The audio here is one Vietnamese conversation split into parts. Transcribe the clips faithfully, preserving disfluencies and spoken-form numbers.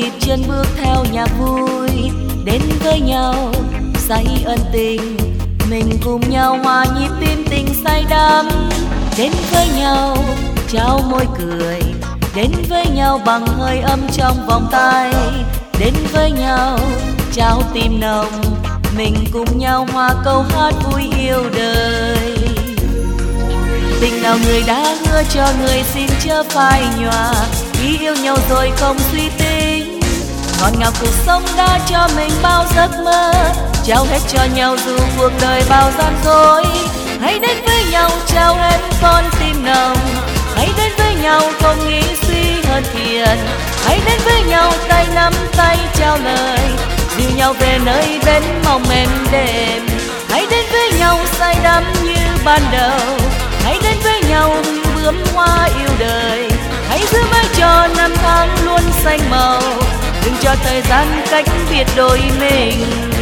nhịp chân bước theo nhạc vui, đến với nhau say ân tình, mình cùng nhau hòa nhịp tim tình say đắm. Đến với nhau trao môi cười, đến với nhau bằng hơi ấm trong vòng tay, đến với nhau trao tim nồng, mình cùng nhau hòa câu hát vui yêu đời. Tình nào người đã hứa cho người xin chớ phai nhòa, khi yêu nhau rồi không suy tính. Ngọt ngào cuộc sống đã cho mình bao giấc mơ, trao hết cho nhau dù cuộc đời bao gian dối. Hãy đến với nhau trao hết con tim nồng, hãy đến với nhau không nghĩ suy hơn thiệt. Hãy đến với nhau tay nắm tay trao lời, dìu nhau về nơi bên mong êm đềm. Hãy đến với nhau say đắm như ban đầu, hãy đến với nhau như bướm hoa yêu đời. Hãy giữ mãi cho năm tháng luôn xanh màu, đừng cho thời gian cách biệt đôi mình.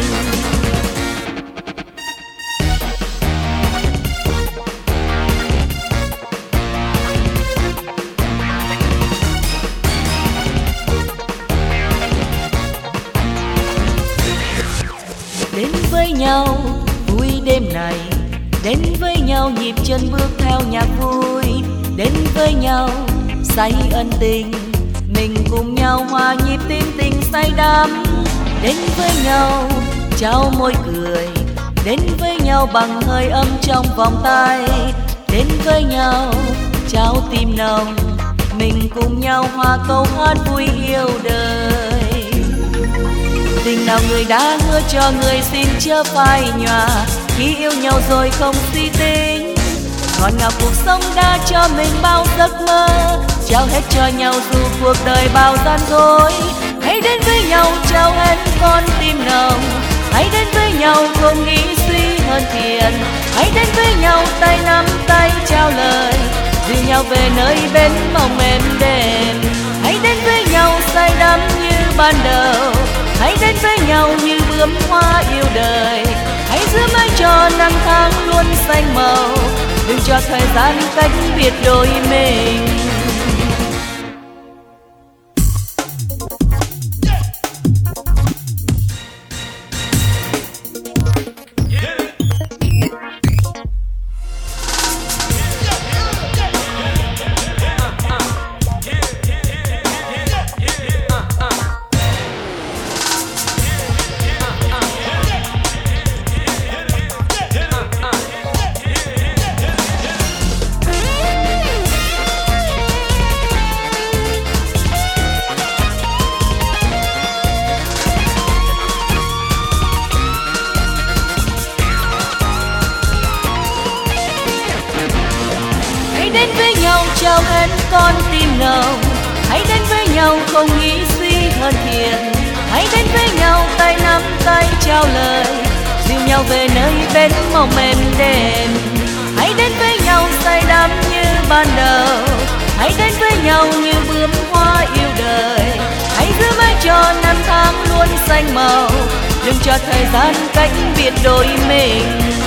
Đến với nhau vui đêm này, đến với nhau nhịp chân bước theo nhạc vui, đến với nhau say ân tình, mình cùng nhau hòa nhịp tim tình say đắm. Đến với nhau trao môi cười, đến với nhau bằng hơi ấm trong vòng tay, đến với nhau trao tim nồng, mình cùng nhau hòa câu hát vui yêu đời. Tình nào người đã hứa cho người xin chớ phai nhòa, khi yêu nhau rồi không suy tính. Ngọt ngào cuộc sống đã cho mình bao giấc mơ, trao hết cho nhau dù cuộc đời bao gian dối. Hãy đến với nhau trao hết con tim nồng, hãy đến với nhau không nghĩ suy hơn thiệt. Hãy đến với nhau tay nắm tay trao lời, dìu nhau về nơi bên mong êm đềm. Hãy đến với nhau say đắm như ban đầu, hãy đến với nhau như bướm hoa yêu đời. Hãy giữ mãi cho năm tháng luôn xanh màu, đừng cho thời gian cách biệt đôi mình. Đến với nhau trao hết con tim nồng, hãy đến với nhau không nghĩ suy hơn thiệt. Hãy đến với nhau tay nắm tay trao lời, dìu nhau về nơi bên mong êm đềm. Hãy đến với nhau say đắm như ban đầu, hãy đến với nhau như bướm hoa yêu đời. Hãy giữ mãi cho năm tháng luôn xanh màu, đừng cho thời gian cách biệt đôi mình.